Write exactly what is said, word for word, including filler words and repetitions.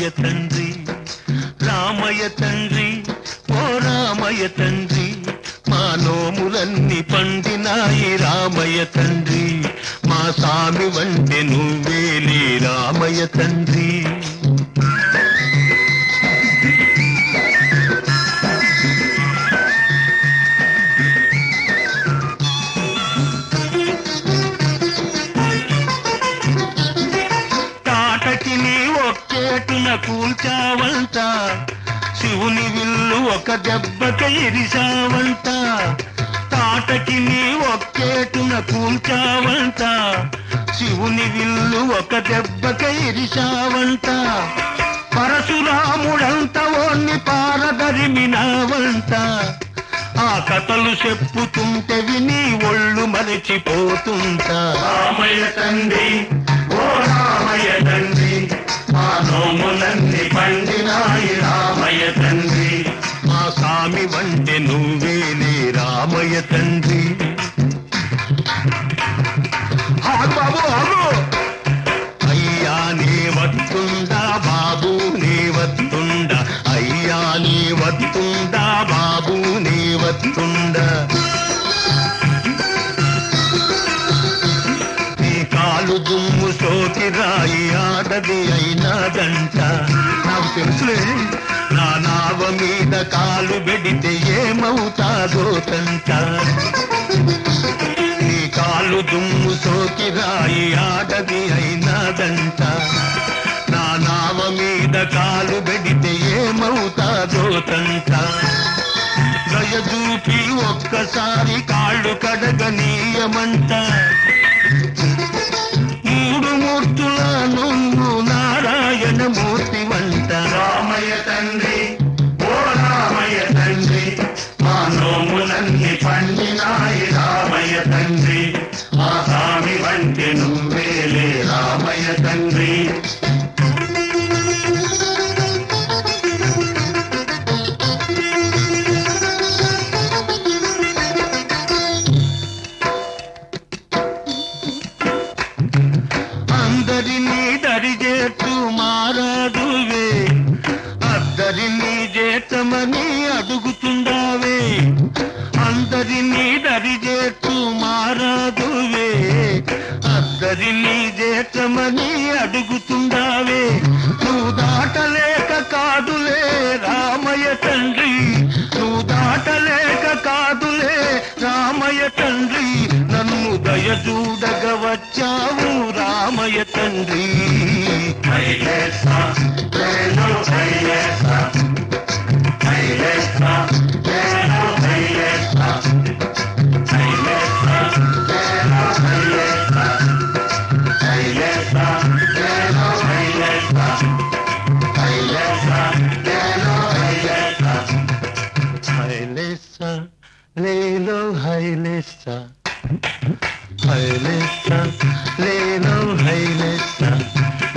తండ్రి, రామయ్య తండ్రి, ఓ రామయ్య తండ్రి, మా నోములన్నీ పండినాయి రామయ్య తండ్రి, మా సామి వంటి నువ్వేలే రామయ్య తండ్రి. ఒక్కేటున కూల్చావంట, శివుని విల్లు ఒక దెబ్బక ఇరిసావంట, తాటకి నీ ఒక్కేటున కూల్చావంట, శివుని విల్లు ఒక దెబ్బక ఇరిసావంట, పరశురాముడంత ఓన్ని పారదరిమినావంట, ఆ కథలు చెప్పుతుంటే విని ఒళ్ళు మరచిపోతుంటా. రామయ్య తండ్రి, ఓ రామయ్య తండ్రి, మా నోములన్నీ పండినాయి రామయ్య తండ్రి, మా సామి వంటి నువ్వేలే రామయ్య తండ్రి. బాబు అయ్యా నీ వత్తుండా, బాబు నీ వత్తుండా, అయ్యా నీ వత్తుండా, బాబు నీ వత్తుండా, నీ కాలు దుమ్ము సోకి రాయి ఆడది అయినాదంట, నాకు తెలుసులే నా నావ మీద కాలు పెడితే ఏమవుతాదో తంట, నీ కాలు దుమ్ము సోకి రాయి ఆడది అయినాదంట, నా నావ మీద కాలు పెడితే ఏమవుతాదో తంట, దయచూపి ఒక్కసారి కాళ్ళు కడగనీయమంట, మూడు మూర్తుల నువ్వు నారాయణ మూర్తి వంట. రామయ్య తండ్రి, ఓ రామయ్య తండ్రి, మా నోములన్నీ పండినాయి రామయ్య తండ్రి, మా స్వామి వంటి నువ్వేలే రామయ్య తండ్రి. అందరినీ దరిచేస్తూ మారాదువే, అద్దరినీ చేతమని అడుగుతుండావే, అందరినీ దరిచేస్తూ మారాదువే, అద్దరినీ చేతమని అడుగుతుండావే, నువ్వు దాటలేక కాదులే రామయ్య తండ్రి, నువ్వు దాటలేక కాదులే రామయ్య తండ్రి, నన్ను దయచూడగ వచ్చావు రామయ్య తండ్రి. హైలేసా, లేలో హైలేసా, హైలేసా, లేలో హైలేసా, హైలేసా, లేలో హైలేసా, హైలేసా, లేలో హైలేసా, హైలేసా, లేలో హైలేసా, హైలేసా లేలో హైలేసా, హైలేసా లేలో హైలేసా,